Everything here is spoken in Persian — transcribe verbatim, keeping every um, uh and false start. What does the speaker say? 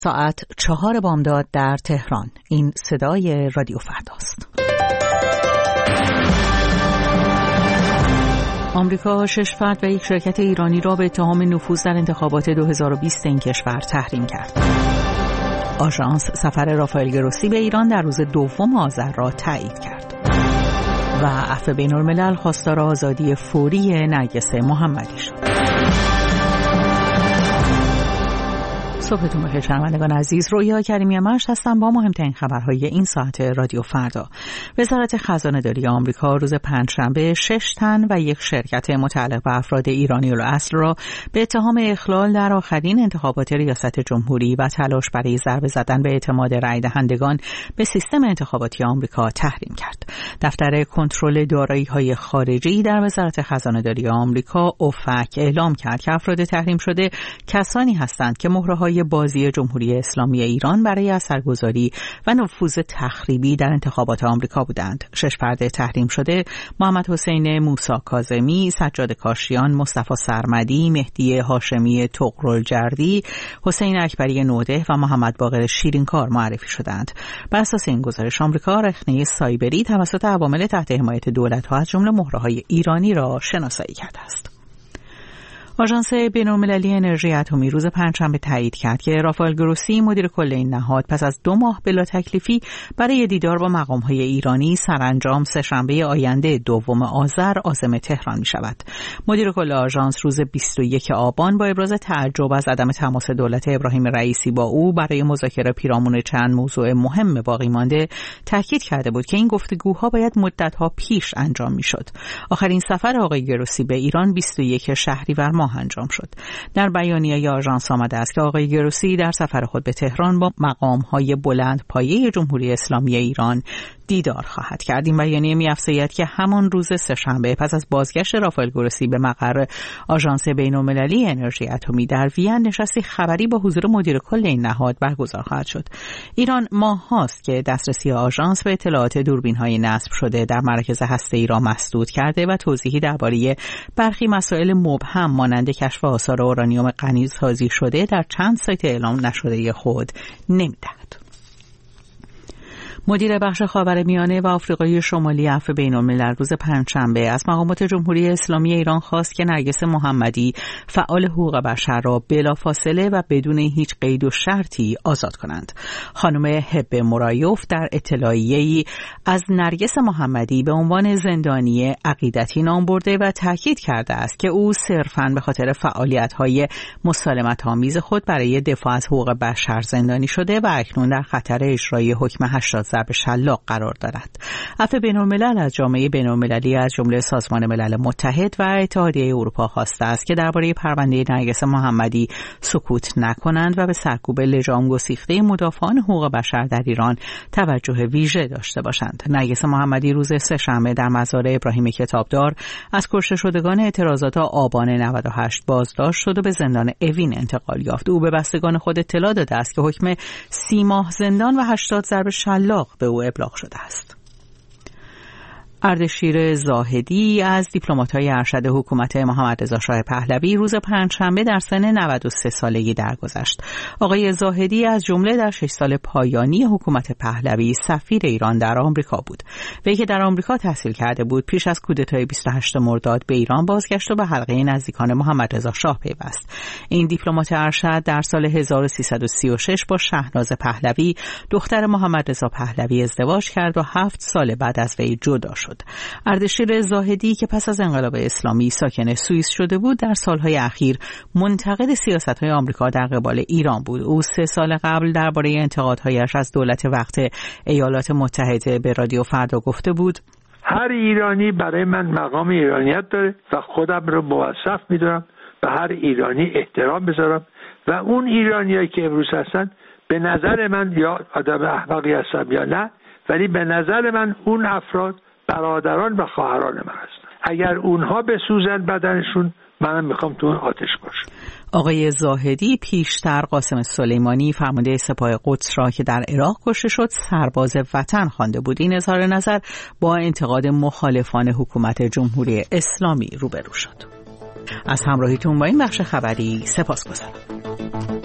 ساعت چهار بامداد در تهران. این صدای رادیو فرداست. آمریکا شش فرد و یک شرکت ایرانی را به اتهام نفوذ در انتخابات دو هزار و بیست این کشور تحریم کرد. آژانس سفر رافائل گروسی به ایران در روز دوم آذر را تایید کرد. و عفو بین‌الملل خواستار آزادی فوری نرگس محمدی شد. صبحتون بخیر شنوندگان عزیز، رویا کریمی مشت هستم با مهمترین خبرهای این ساعت رادیو فردا. وزارت خزانه‌داری آمریکا روز پنجشنبه شش تن و یک شرکت متعلق به افراد ایرانی الاصل را به اتهام اخلال در آخرین انتخابات ریاست جمهوری و تلاش برای ضربه زدن به اعتماد رای دهندگان به سیستم انتخاباتی آمریکا تحریم کرد. دفتر کنترل دارایی‌های خارجی در وزارت خزانه‌داری آمریکا اوفک اعلام کرد که افراد تحریم شده کسانی هستند که مهره‌های بازی جمهوری اسلامی ایران برای اثرگذاری و نفوذ تخریبی در انتخابات آمریکا بودند. شش فرد تحریم شده محمد حسین موسی کاظمی، سجاد کاشیان، مصطفی سرمدی، مهدی هاشمی طغرالجردی، حسین اکبری نوده و محمد باقر شیرینکار معرفی شدند. بر اساس این گزارش آمریکا رخنه سایبری توسط عوامل تحت حمایت دولت‌ها از جمله مهره‌های ایرانی را شناسایی کرده است. آژانس بین‌المللی انرژی اتمی روز پنجشنبه تایید کرد که رافائل گروسی مدیر کل این نهاد پس از دو ماه بلا تکلیفی برای دیدار با مقام‌های ایرانی سرانجام سه‌شنبه آینده دوم آذر عازم تهران می‌شود. مدیر کل آژانس روز بیست و یکم آبان با ابراز تعجب از عدم تماس دولت ابراهیم رئیسی با او برای مذاکره پیرامون چند موضوع مهم باقی مانده تاکید کرده بود که این گفتگوها باید مدت‌ها پیش انجام می‌شد. آخرین سفر آقای گروسی به ایران بیست و یکم شهریور ماه انجام شد. در بیانیه آژانس آمده است که آقای گروسی در سفر خود به تهران با مقام‌های بلند پایه جمهوری اسلامی ایران دیدار خواهد کرد. این بیانیه می‌افزاید که همان روز سه‌شنبه پس از بازگشت رافائل گروسی به مقر آژانس بین‌المللی انرژی اتمی در وین نشستی خبری با حضور مدیر کل این نهاد برگزار خواهد شد. ایران ماه‌هاست که دسترسی آژانس به اطلاعات دوربین‌های نصب شده در مراکز هسته‌ای را مسدود کرده و توضیحی درباره برخی مسائل مبهم مانند کشف آثار اورانیوم غنی‌سازی شده در چند سایت اعلام نشده خود نمی‌دهد. مدیر بخش خاورمیانه و آفریقای شمالی عفو بین‌الملل روز پنجشنبه از مقامات جمهوری اسلامی ایران خواست که نرگس محمدی فعال حقوق بشر را بلافاصله و بدون هیچ قید و شرطی آزاد کنند. خانم هبه مرایوف در اطلاعیه‌ای از نرگس محمدی به عنوان زندانی عقیدتی نام برده و تاکید کرده است که او صرفاً به خاطر فعالیت‌های مسالمت‌آمیز خود برای دفاع از حقوق بشر زندانی شده و اکنون در خطر اجرای حکم هشتاد ضرب شلاق قرار دارد. عفو بین‌الملل از جامعه بین‌المللی از جمله سازمان ملل متحد و اتحادیه اروپا خواسته است که درباره پرونده نرگس محمدی سکوت نکنند و به سرکوب لجام گسیخته مدافعان حقوق بشر در ایران توجه ویژه داشته باشند. نرگس محمدی روز سه‌شنبه در مزار ابراهیم کتابدار از کشته شدگان اعتراضات آبان نود و هشت بازداشت شد و به زندان اوین انتقال یافت. او به بستگان خود اطلاع داده است که حکم سی ماه زندان و هشتاد ضرب شلاق به او ابلاغ شده است. اردشیر زاهدی از دیپلمات‌های ارشد حکومت محمد رضا شاه پهلوی روز پنجشنبه در سن نود و سه سالگی درگذشت. آقای زاهدی از جمله در شش سال پایانی حکومت پهلوی سفیر ایران در آمریکا بود. وی که در آمریکا تحصیل کرده بود پیش از کودتای بیست و هشتم مرداد به ایران بازگشت و به حلقه نزدیکان محمد رضا شاه پیوست. این دیپلمات ارشد در سال هزار و سیصد و سی و شش با شهناز پهلوی دختر محمد رضا پهلوی ازدواج کرد و هفت سال بعد از وی جدا شد. اردشیر زاهدی که پس از انقلاب اسلامی ساکن سوئیس شده بود در سالهای اخیر منتقد سیاست‌های آمریکا در قبال ایران بود. او سه سال قبل درباره انتقادهایش از دولت وقت ایالات متحده به رادیو فردا گفته بود: هر ایرانی برای من مقام ایرانیت داره و خودم رو موظف می‌دونم به هر ایرانی احترام بذارم و اون ایرانیایی که امروز هستن به نظر من یا آدم احمقی هستن یا نه، ولی به نظر من اون افراد برادران و خواهران من هستن. اگر اونها بسوزن بدنشون، منم میخوام تو اون آتش باشم. آقای زاهدی پیشتر قاسم سلیمانی فرمانده سپاه قدس را که در عراق کشته شد سرباز وطن خوانده بود. این اظهار نظر با انتقاد مخالفان حکومت جمهوری اسلامی روبرو شد. از همراهیتون با این بخش خبری سپاسگزارم.